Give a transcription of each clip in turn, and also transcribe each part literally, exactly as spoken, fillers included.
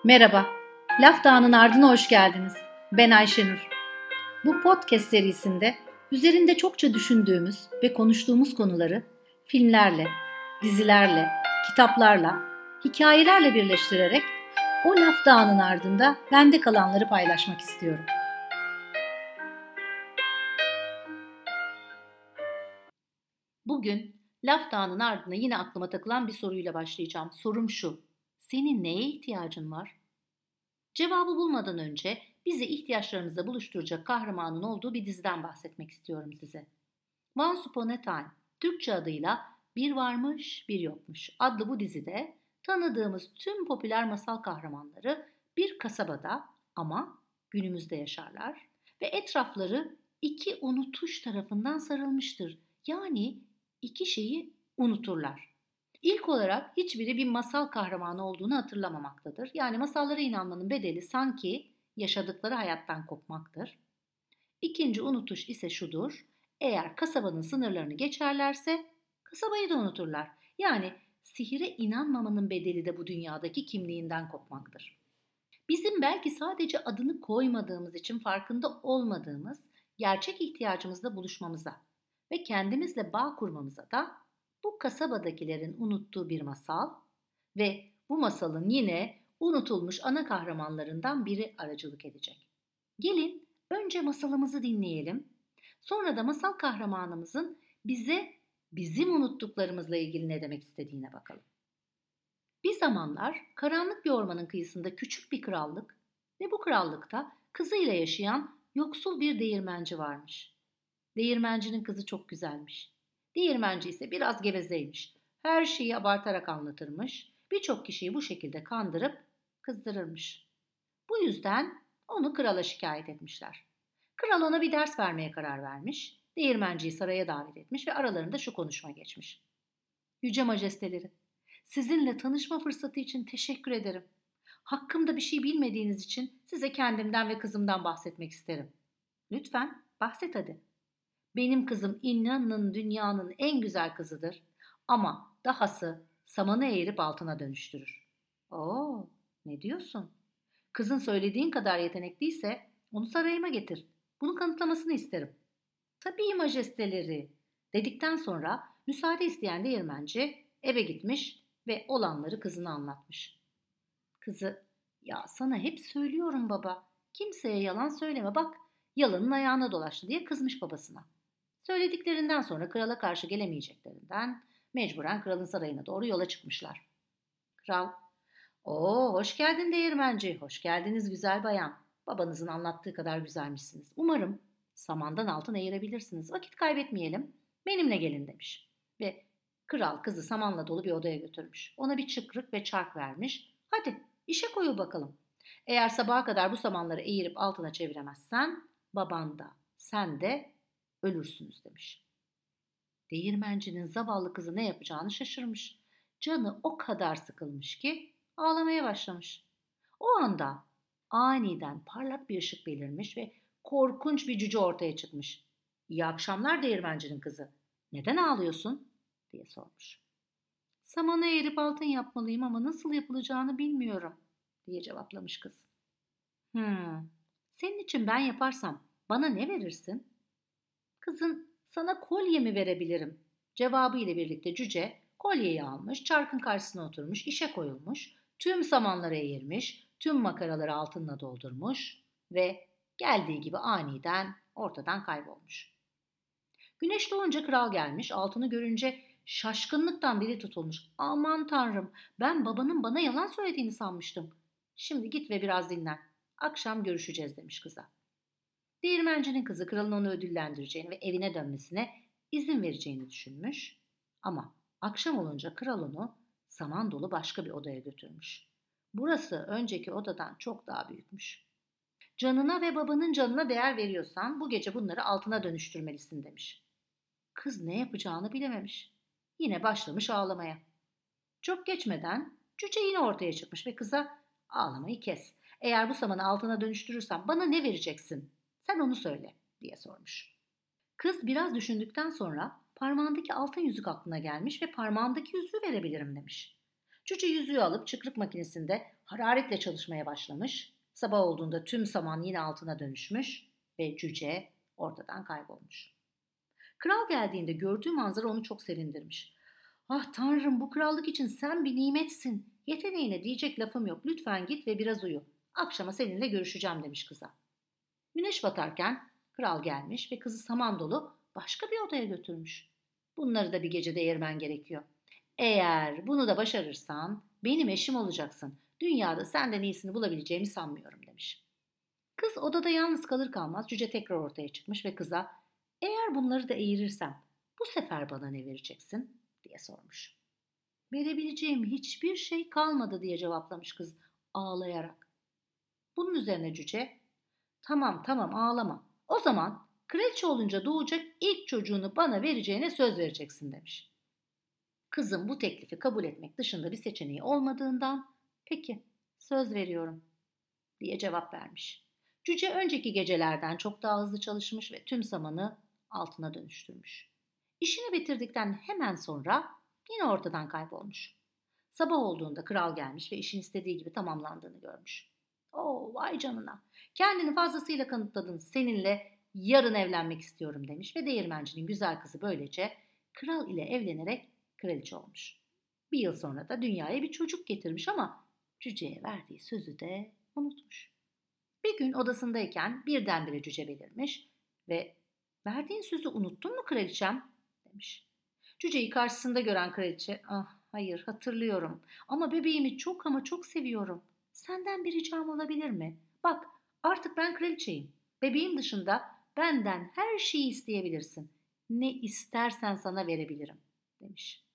Merhaba, Laf Dağı'nın ardına hoş geldiniz. Ben Ayşenur. Bu podcast serisinde üzerinde çokça düşündüğümüz ve konuştuğumuz konuları filmlerle, dizilerle, kitaplarla, hikayelerle birleştirerek o Laf Dağı'nın ardında bende kalanları paylaşmak istiyorum. Bugün Laf Dağı'nın ardına yine aklıma takılan bir soruyla başlayacağım. Sorum şu: senin neye ihtiyacın var? Cevabı bulmadan önce bizi ihtiyaçlarımızla buluşturacak kahramanın olduğu bir diziden bahsetmek istiyorum size. Once Upon a Time, Türkçe adıyla Bir Varmış Bir Yokmuş adlı bu dizide tanıdığımız tüm popüler masal kahramanları bir kasabada ama günümüzde yaşarlar ve etrafları iki unutuş tarafından sarılmıştır. Yani iki şeyi unuturlar. İlk olarak hiçbiri bir masal kahramanı olduğunu hatırlamamaktadır. Yani masallara inanmanın bedeli sanki yaşadıkları hayattan kopmaktır. İkinci unutuş ise şudur: eğer kasabanın sınırlarını geçerlerse kasabayı da unuturlar. Yani sihire inanmamanın bedeli de bu dünyadaki kimliğinden kopmaktır. Bizim belki sadece adını koymadığımız için farkında olmadığımız gerçek ihtiyacımızla buluşmamıza ve kendimizle bağ kurmamıza da bu kasabadakilerin unuttuğu bir masal ve bu masalın yine unutulmuş ana kahramanlarından biri aracılık edecek. Gelin önce masalımızı dinleyelim. Sonra da masal kahramanımızın bize bizim unuttuklarımızla ilgili ne demek istediğine bakalım. Bir zamanlar karanlık bir ormanın kıyısında küçük bir krallık ve bu krallıkta kızıyla yaşayan yoksul bir değirmenci varmış. Değirmencinin kızı çok güzelmiş. Değirmenci ise biraz gevezeymiş. Her şeyi abartarak anlatırmış. Birçok kişiyi bu şekilde kandırıp kızdırırmış. Bu yüzden onu krala şikayet etmişler. Kral ona bir ders vermeye karar vermiş. Değirmenciyi saraya davet etmiş ve aralarında şu konuşma geçmiş. Yüce Majesteleri, sizinle tanışma fırsatı için teşekkür ederim. Hakkımda bir şey bilmediğiniz için size kendimden ve kızımdan bahsetmek isterim. Lütfen bahset hadi. Benim kızım inanın dünyanın en güzel kızıdır. Ama dahası samanı eğirip altına dönüştürür. Oo, ne diyorsun? Kızın söylediğin kadar yetenekliyse onu sarayıma getir. Bunu kanıtlamasını isterim. Tabii majesteleri dedikten sonra müsaade isteyen değirmenci eve gitmiş ve olanları kızına anlatmış. Kızı, ya sana hep söylüyorum baba, kimseye yalan söyleme bak, yalanın ayağına dolaştı diye kızmış babasına. Söylediklerinden sonra krala karşı gelemeyeceklerinden mecburen kralın sarayına doğru yola çıkmışlar. Kral, "Oo, hoş geldin değirmenci, hoş geldiniz güzel bayan. Babanızın anlattığı kadar güzelmişsiniz. Umarım samandan altın eğirebilirsiniz. Vakit kaybetmeyelim, benimle gelin." demiş. Ve kral kızı samanla dolu bir odaya götürmüş. Ona bir çıkrık ve çark vermiş. "Hadi işe koyul bakalım. Eğer sabaha kadar bu samanları eğirip altına çeviremezsen baban da sen de ölürsünüz." demiş. Değirmencinin zavallı kızı ne yapacağını şaşırmış. Canı o kadar sıkılmış ki ağlamaya başlamış. O anda aniden parlak bir ışık belirmiş ve korkunç bir cüce ortaya çıkmış. "İyi akşamlar değirmencinin kızı. Neden ağlıyorsun?" diye sormuş. "Samanı eğrip altın yapmalıyım ama nasıl yapılacağını bilmiyorum." diye cevaplamış kız. Hmm, senin için ben yaparsam bana ne verirsin?" "Kızın sana kolye mi verebilirim?" cevabı ile birlikte cüce kolyeyi almış, çarkın karşısına oturmuş, işe koyulmuş, tüm samanları eğirmiş, tüm makaraları altınla doldurmuş ve geldiği gibi aniden ortadan kaybolmuş. Güneş doğunca kral gelmiş, altını görünce şaşkınlıktan dili tutulmuş. "Aman tanrım, ben babanın bana yalan söylediğini sanmıştım. Şimdi git ve biraz dinlen. Akşam görüşeceğiz." demiş kıza. Değirmencinin kızı kralın onu ödüllendireceğini ve evine dönmesine izin vereceğini düşünmüş. Ama akşam olunca kral onu saman dolu başka bir odaya götürmüş. Burası önceki odadan çok daha büyükmüş. "Canına ve babanın canına değer veriyorsan bu gece bunları altına dönüştürmelisin." demiş. Kız ne yapacağını bilememiş. Yine başlamış ağlamaya. Çok geçmeden cüce yine ortaya çıkmış ve kıza "Ağlamayı kes. Eğer bu samanı altına dönüştürürsen bana ne vereceksin? Sen onu söyle." diye sormuş. Kız biraz düşündükten sonra parmağındaki altın yüzük aklına gelmiş ve "Parmağımdaki yüzüğü verebilirim." demiş. Cüce yüzüğü alıp çıkrık makinesinde hararetle çalışmaya başlamış. Sabah olduğunda tüm saman yine altına dönüşmüş ve cüce ortadan kaybolmuş. Kral geldiğinde gördüğü manzara onu çok sevindirmiş. Ah tanrım, bu krallık için sen bir nimetsin. Yeteneğine diyecek lafım yok. Lütfen git ve biraz uyu. Akşama seninle görüşeceğim demiş kıza. Güneş batarken kral gelmiş ve kızı saman dolu başka bir odaya götürmüş. Bunları da bir gece değirmen gerekiyor. Eğer bunu da başarırsan benim eşim olacaksın. Dünyada senden iyisini bulabileceğimi sanmıyorum demiş. Kız odada yalnız kalır kalmaz cüce tekrar ortaya çıkmış ve kıza eğer bunları da eğirirsem bu sefer bana ne vereceksin diye sormuş. Verebileceğim hiçbir şey kalmadı diye cevaplamış kız ağlayarak. Bunun üzerine cüce tamam tamam ağlama. O zaman kraliçe olunca doğacak ilk çocuğunu bana vereceğine söz vereceksin demiş. Kızın bu teklifi kabul etmek dışında bir seçeneği olmadığından peki söz veriyorum diye cevap vermiş. Cüce önceki gecelerden çok daha hızlı çalışmış ve tüm samanı altına dönüştürmüş. İşini bitirdikten hemen sonra yine ortadan kaybolmuş. Sabah olduğunda kral gelmiş ve işin istediği gibi tamamlandığını görmüş. Oo vay canına. Kendini fazlasıyla kanıtladın. Seninle yarın evlenmek istiyorum demiş ve değirmencinin güzel kızı böylece kral ile evlenerek kraliçe olmuş. Bir yıl sonra da dünyaya bir çocuk getirmiş ama cüceye verdiği sözü de unutmuş. Bir gün odasındayken birdenbire cüce belirmiş ve verdiğin sözü unuttun mu kraliçem demiş. Cüceyi karşısında gören kraliçe ah hayır hatırlıyorum ama bebeğimi çok ama çok seviyorum. Senden bir ricam olabilir mi? Bak artık ben kraliçeyim. Bebeğim dışında benden her şeyi isteyebilirsin. Ne istersen sana verebilirim demiş.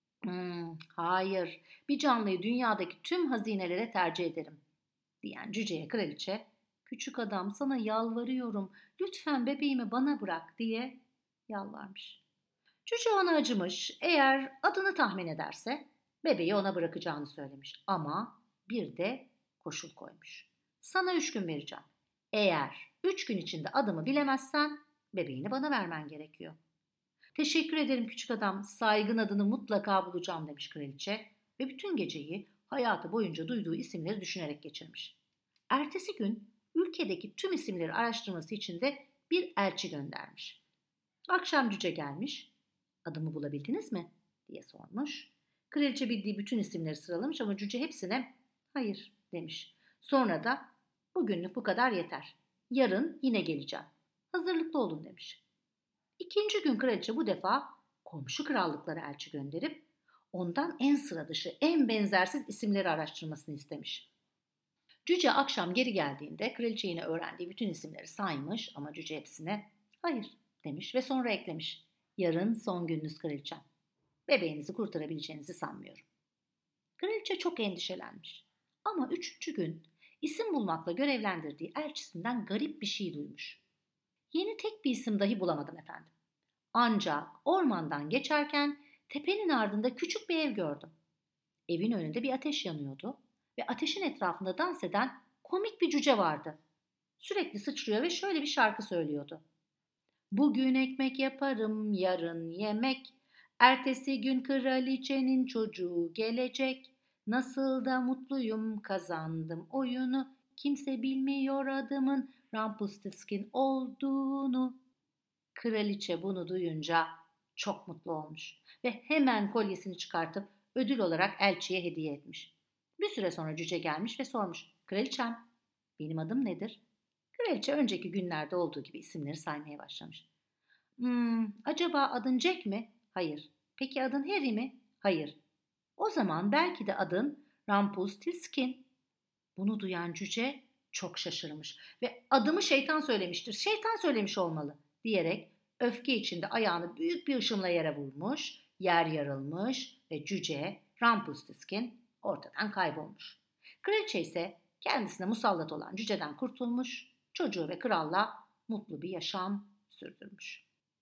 Hmm, hayır bir canlıyı dünyadaki tüm hazinelere tercih ederim diyen cüceye kraliçe küçük adam sana yalvarıyorum lütfen bebeğimi bana bırak diye yalvarmış. Cüce ona acımış eğer adını tahmin ederse bebeği ona bırakacağını söylemiş ama bir de koşul koymuş. Sana üç gün vereceğim. Eğer üç gün içinde adımı bilemezsen bebeğini bana vermen gerekiyor. Teşekkür ederim küçük adam, saygın adını mutlaka bulacağım demiş kraliçe ve bütün geceyi hayatı boyunca duyduğu isimleri düşünerek geçirmiş. Ertesi gün ülkedeki tüm isimleri araştırması için de bir elçi göndermiş. Akşam cüce gelmiş, adımı bulabildiniz mi diye sormuş. Kraliçe bildiği bütün isimleri sıralamış ama cüce hepsine hayır demiş. Sonra da bugünlük bu kadar yeter. Yarın yine geleceğim. Hazırlıklı olun demiş. İkinci gün kraliçe bu defa komşu krallıklara elçi gönderip ondan en sıra dışı, en benzersiz isimleri araştırmasını istemiş. Cüce akşam geri geldiğinde kraliçe yine öğrendiği bütün isimleri saymış ama cüce hepsine hayır demiş ve sonra eklemiş. Yarın son gününüz kraliçem. Bebeğinizi kurtarabileceğinizi sanmıyorum. Kraliçe çok endişelenmiş. Ama üçüncü gün isim bulmakla görevlendirdiği elçisinden garip bir şey duymuş. Yeni tek bir isim dahi bulamadım efendim. Ancak ormandan geçerken tepenin ardında küçük bir ev gördüm. Evin önünde bir ateş yanıyordu ve ateşin etrafında dans eden komik bir cüce vardı. Sürekli sıçrıyor ve şöyle bir şarkı söylüyordu. Bugün ekmek yaparım, yarın yemek. Ertesi gün kraliçenin çocuğu gelecek. Nasıl da mutluyum, kazandım oyunu. Kimse bilmiyor adımın Rumpelstiltskin olduğunu. Kraliçe bunu duyunca çok mutlu olmuş ve hemen kolyesini çıkartıp ödül olarak elçiye hediye etmiş. Bir süre sonra cüce gelmiş ve sormuş. Kraliçem, benim adım nedir? Kraliçe önceki günlerde olduğu gibi isimleri saymaya başlamış. Hmm, acaba adın Jack mi? Hayır. Peki adın Harry mi? Hayır. O zaman belki de adın Rumpelstiltskin. Bunu duyan cüce çok şaşırmış ve adımı şeytan söylemiştir, şeytan söylemiş olmalı diyerek öfke içinde ayağını büyük bir ışımla yere vurmuş, yer yarılmış ve cüce Rumpelstiltskin ortadan kaybolmuş. Kraliçe ise kendisine musallat olan cüceden kurtulmuş, çocuğu ve kralla mutlu bir yaşam sürdürmüş.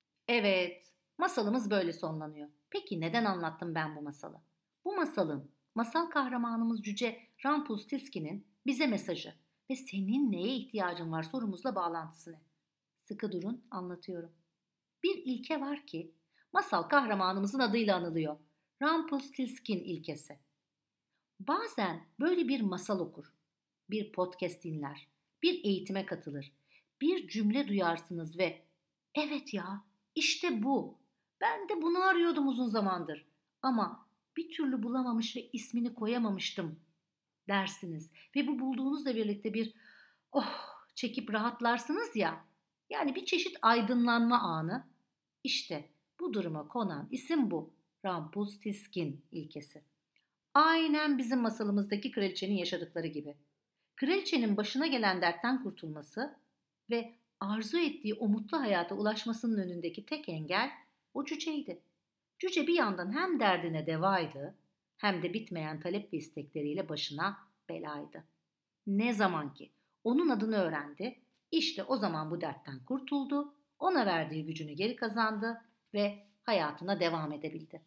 Evet, masalımız böyle sonlanıyor. Peki neden anlattım ben bu masalı? Bu masalın masal kahramanımız cüce Rumpelstiltskin'in bize mesajı ve senin neye ihtiyacın var sorumuzla bağlantısı ne? Sıkı durun, anlatıyorum. Bir ilke var ki masal kahramanımızın adıyla anılıyor. Rumpelstiltskin ilkesi. Bazen böyle bir masal okur, bir podcast dinler, bir eğitime katılır, bir cümle duyarsınız ve evet ya, işte bu. Ben de bunu arıyordum uzun zamandır ama bir türlü bulamamış ve ismini koyamamıştım dersiniz ve bu bulduğunuzla birlikte bir oh çekip rahatlarsınız ya. Yani bir çeşit aydınlanma anı. İşte bu duruma konan isim bu. Rumpelstiltskin ilkesi. Aynen bizim masalımızdaki kraliçenin yaşadıkları gibi. Kraliçenin başına gelen dertten kurtulması ve arzu ettiği o mutlu hayata ulaşmasının önündeki tek engel o cüceydi. Cüce bir yandan hem derdine devaydı hem de bitmeyen talep ve istekleriyle başına belaydı. Ne zaman ki onun adını öğrendi, işte o zaman bu dertten kurtuldu, ona verdiği gücünü geri kazandı ve hayatına devam edebildi.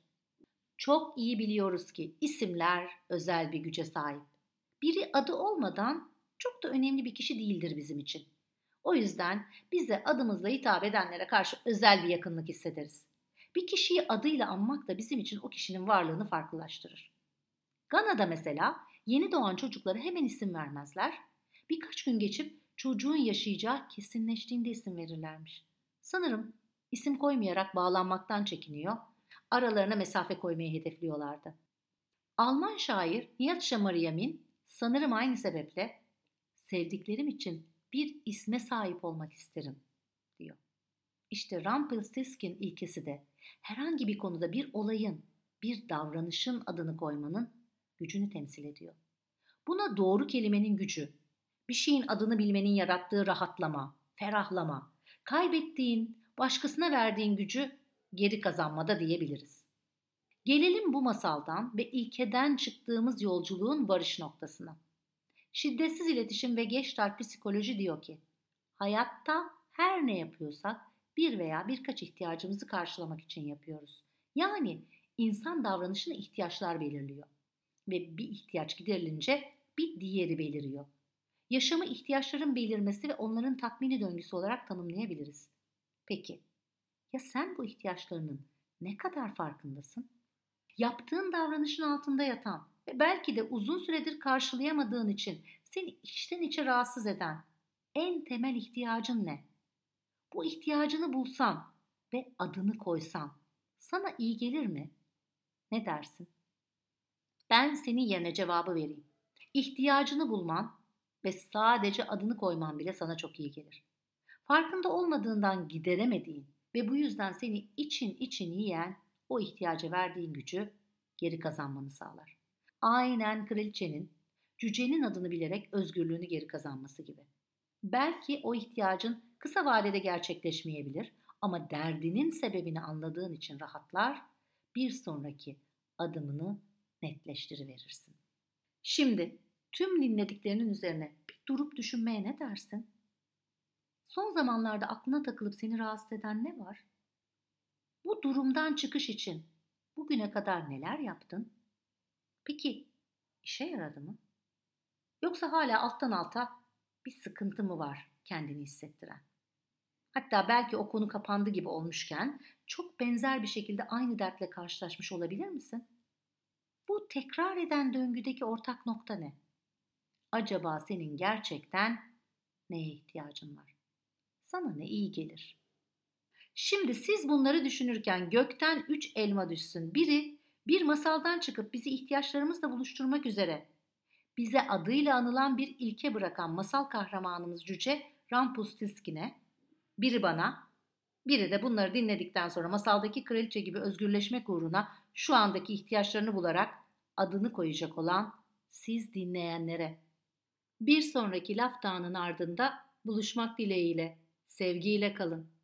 Çok iyi biliyoruz ki isimler özel bir güce sahip. Biri adı olmadan çok da önemli bir kişi değildir bizim için. O yüzden bize adımızla hitap edenlere karşı özel bir yakınlık hissederiz. Bir kişiyi adıyla anmak da bizim için o kişinin varlığını farklılaştırır. Gana'da mesela yeni doğan çocuklara hemen isim vermezler. Birkaç gün geçip çocuğun yaşayacağı kesinleştiğinde isim verirlermiş. Sanırım isim koymayarak bağlanmaktan çekiniyor, aralarına mesafe koymayı hedefliyorlardı. Alman şair Nietzsche Mariamin sanırım aynı sebeple sevdiklerim için bir isme sahip olmak isterim diyor. İşte Rumpelstiltskin ilkesi de herhangi bir konuda bir olayın, bir davranışın adını koymanın gücünü temsil ediyor. Buna doğru kelimenin gücü, bir şeyin adını bilmenin yarattığı rahatlama, ferahlama, kaybettiğin, başkasına verdiğin gücü geri kazanmada diyebiliriz. Gelelim bu masaldan ve ilkeden çıktığımız yolculuğun varış noktasına. Şiddetsiz iletişim ve Gestalt psikoloji diyor ki, hayatta her ne yapıyorsak bir veya birkaç ihtiyacımızı karşılamak için yapıyoruz. Yani insan davranışını ihtiyaçlar belirliyor ve bir ihtiyaç giderilince bir diğeri beliriyor. Yaşamı ihtiyaçların belirmesi ve onların tatmini döngüsü olarak tanımlayabiliriz. Peki, ya sen bu ihtiyaçlarının ne kadar farkındasın? Yaptığın davranışın altında yatan ve belki de uzun süredir karşılayamadığın için seni içten içe rahatsız eden en temel ihtiyacın ne? Bu ihtiyacını bulsan ve adını koysan sana iyi gelir mi? Ne dersin? Ben senin yerine cevabı vereyim. İhtiyacını bulman ve sadece adını koyman bile sana çok iyi gelir. Farkında olmadığından gideremediğin ve bu yüzden seni için için yiyen o ihtiyaca verdiğin gücü geri kazanmanı sağlar. Aynen kraliçenin, cücenin adını bilerek özgürlüğünü geri kazanması gibi. Belki o ihtiyacın kısa vadede gerçekleşmeyebilir ama derdinin sebebini anladığın için rahatlar, bir sonraki adımını netleştiriverirsin. Şimdi tüm dinlediklerinin üzerine bir durup düşünmeye ne dersin? Son zamanlarda aklına takılıp seni rahatsız eden ne var? Bu durumdan çıkış için bugüne kadar neler yaptın? Peki işe yaradı mı? Yoksa hala alttan alta bir sıkıntı mı var kendini hissettiren? Hatta belki o konu kapandı gibi olmuşken çok benzer bir şekilde aynı dertle karşılaşmış olabilir misin? Bu tekrar eden döngüdeki ortak nokta ne? Acaba senin gerçekten neye ihtiyacın var? Sana ne iyi gelir? Şimdi siz bunları düşünürken gökten üç elma düşsün. Biri bir masaldan çıkıp bizi ihtiyaçlarımızla buluşturmak üzere bize adıyla anılan bir ilke bırakan masal kahramanımız Cüce Rumpelstiltskin'e, biri bana, biri de bunları dinledikten sonra masaldaki kraliçe gibi özgürleşmek uğruna şu andaki ihtiyaçlarını bularak adını koyacak olan siz dinleyenlere. Bir sonraki laf dağının ardında buluşmak dileğiyle, sevgiyle kalın.